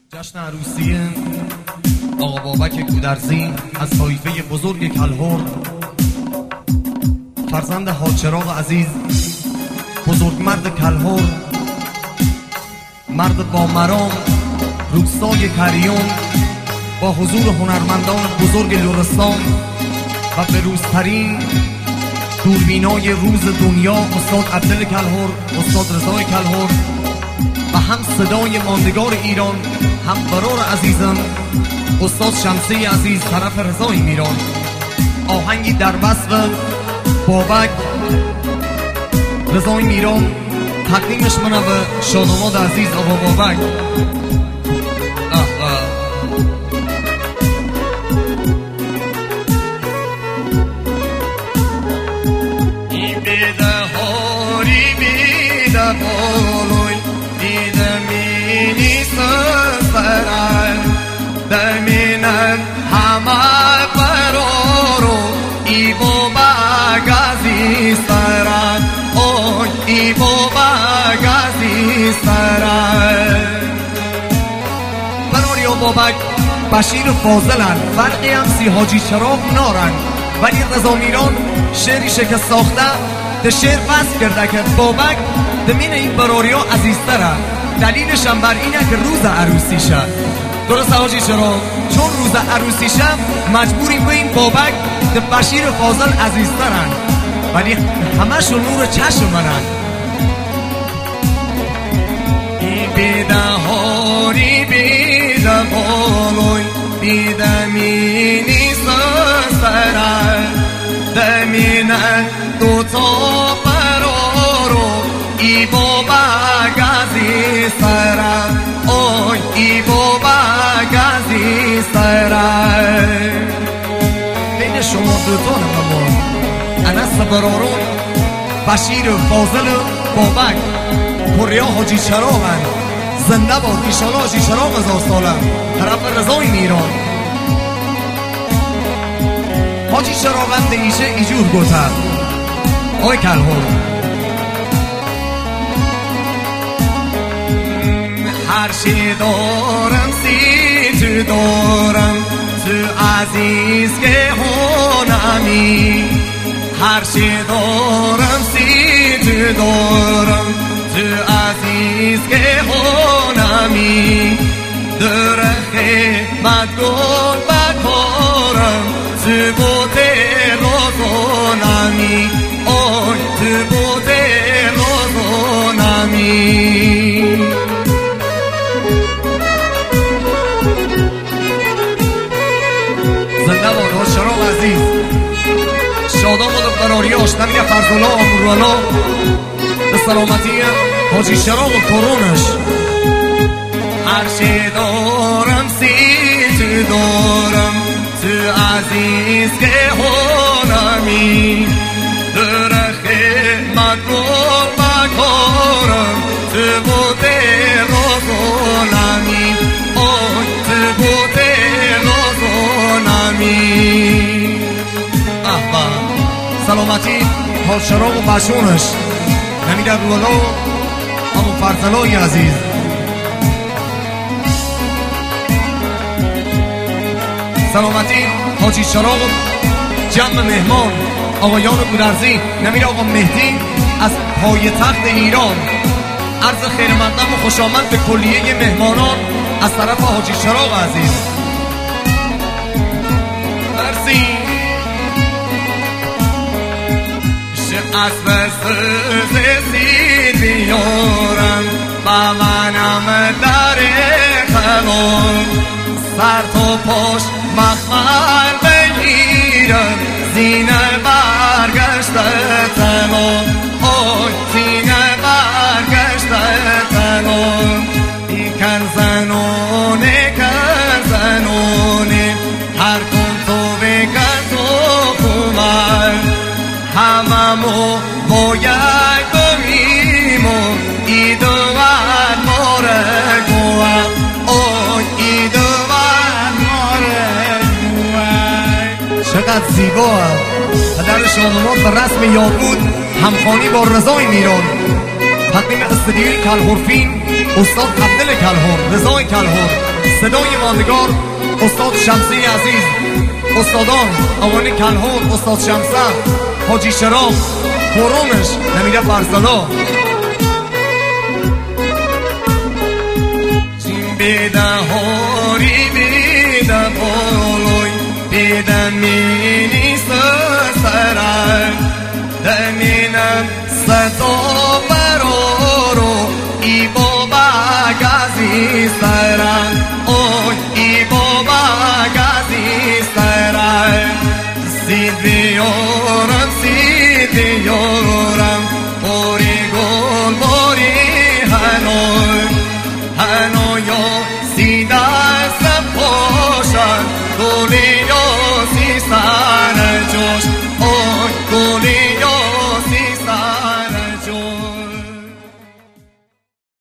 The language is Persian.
جشن عروسی آقا بابک گودرزی از طایفه بزرگ کلهر، فرزند حاج‌چراغ عزیز، بزرگمرد کلهر، مرد با مرام، روستای کریون، با حضور هنرمندان بزرگ لرستان و بروزترین دوربینای روز دنیا استاد عبدل کلهر، استاد رضای کلهر و هم صدای ماندگار ایران، هم برار عزیزم استاد شمسی عزیز طرف رضای میران. آهنگی در وصف بابک رضای میران تقدیمش منم به شاداماد عزیز آقا بابک. این بیده هاری بیده بالوی دیده مینی سفرن دمینن همه برارو ای بابک عزیز سرن اوی ای بابک عزیز سرن. براری و بابک بشیر فاضلن، فرقی هم سی حاجی چراغ نارن، ولی رضا میران شعری شکست ساخته ده شعر فصل کرده که بابک دمین این براری ها عزیزتره. دلیلش هم بر اینه که روز عروسیشه. درست حاجی چراغ؟ چون روز عروسیشه مجبوریم به این بابک ده بشیر فاضل عزیزترن، ولی همشون نور چشم منن. ای بیده هاری بیده بالوی بیده مینی سرن دمینن دوتا برارو ای بابک عزیز سرن اوی ای بابک عزیز سرن. بین شما دوتا نمون انس برارون بشیر فاضل بابک پریا حاجی چراغن، زنده باد ایشالا حاجی چراغ 1000 ساله طرف رضای میران. حاجی چراغن دیشه ایجور گوتر آی کلهر. هر چی دارم سی تو دارم تو عزیز که هونمی، هر چی دارم سی تو دارم تو عزیز که هونمی، در خدمت گل بکارم تو بوده روزونمی اوی تو بوده روزونمی. زنده باد حاج چراغ عزیز، شاداماد و قراریاش نمیگه فرزولا آمورالا به سلامتی حاجی چراغ و کرونش. هر چی دارم سی تو دارم تو عزیز که هونمی، در خدمت گل بکارم تو بوده روزونمی اوی تو بوده روزونمی. سلامتی حاج چراغ و بشونش نمیده رولا همون فرزلای عزیز. سلامتی حاجی چراغ جمع مهمان آقایان گودرزی نمیر آقا مهدی از پایتخت ایران. عرض خیر مقدم و خوش آمد به کلیه مهمانان از طرف حاجی چراغ عزیز. مرسی. از بسز سید بیارم با منم در خلال، سر تو پاش مخمل بگیرم زینه برگشته تمام اوی زینه برگشته تمام. ای کنزنونه کنزنونه هر کن تو بکن تو خومن هممو باید بریم و ای دوان ماره گوام اوی ای دوان ماره گوام. چقدر زیبا پدر شاداماد به رسم یابود همخوانی با رضای میران. تقدیم استدیوی کلهرفین استاد عبدل کلهر، رضای کلهر. صدای ماندگار استاد شمسی عزیز، استادان اوانی کلهون، استاد شمسه، حاجی شراف، قرونش نمیره فرزادا. بیده هاری بیده بالوی بیده مینی سرم